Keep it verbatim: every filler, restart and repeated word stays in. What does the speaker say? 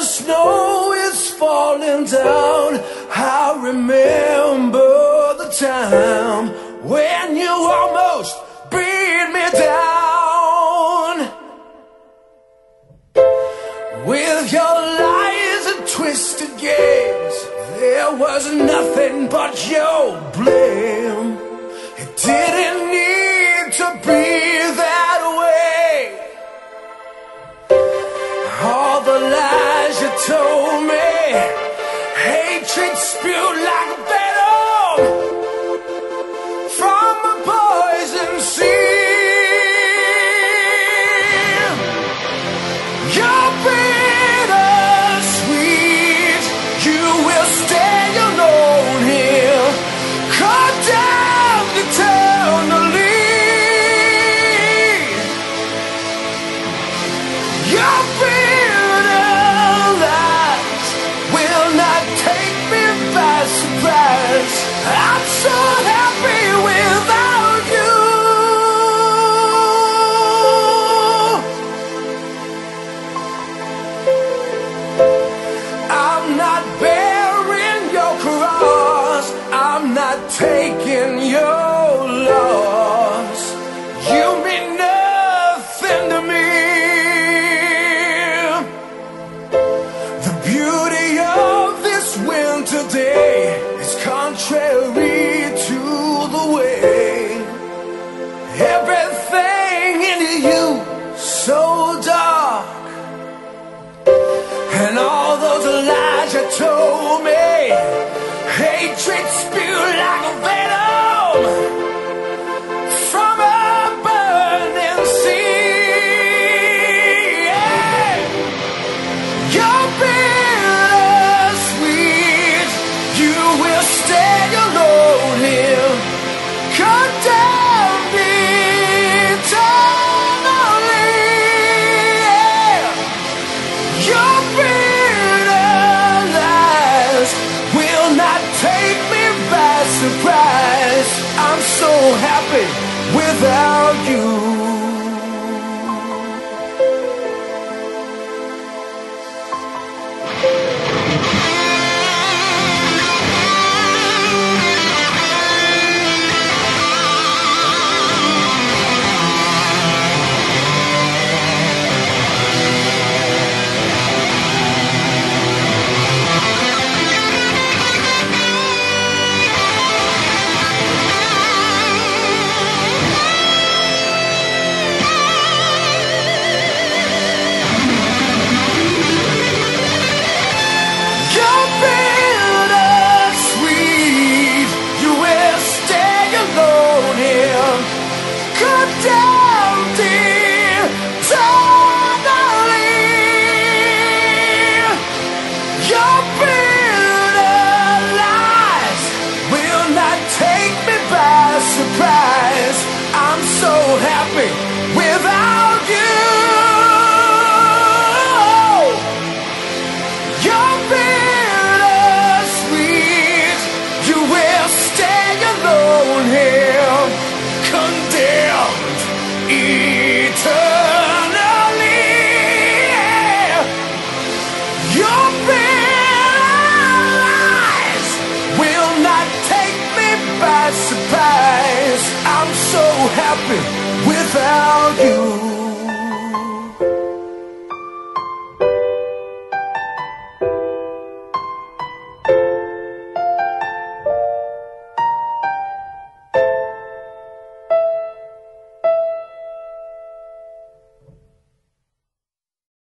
the snow is falling down, I remember the time when you almost beat me down. With your lies and twisted games, there was nothing but your blame. It didn't need to be that way. All the lies you told me, hatred spewed like venom from a poison sea. You're bittersweet, you will stay alone here, condemned eternally. Your bitter lies will not take me by surprise. I'm so happy without you. I'm not bearing your cross, I'm not taking your loss. You mean nothing to me. The beauty of this winter day is contrary to the way. Everything in you so dark, and all those lies you told me, hatred spewed like a venom from a burning sea. Yeah. You're bittersweet, you will stay alone here, condemned eternally. Yeah. Your bitter lies will not take me by surprise. I'm so happy without you. You're bittersweet, you will stay alone here, condemned eternally. Your bitter lies will not take me by surprise. I'm so happy without you. You're bittersweet, you will stay alone here, condemned eternally. Your bitter lies will not take me by surprise. I'm so happy without you.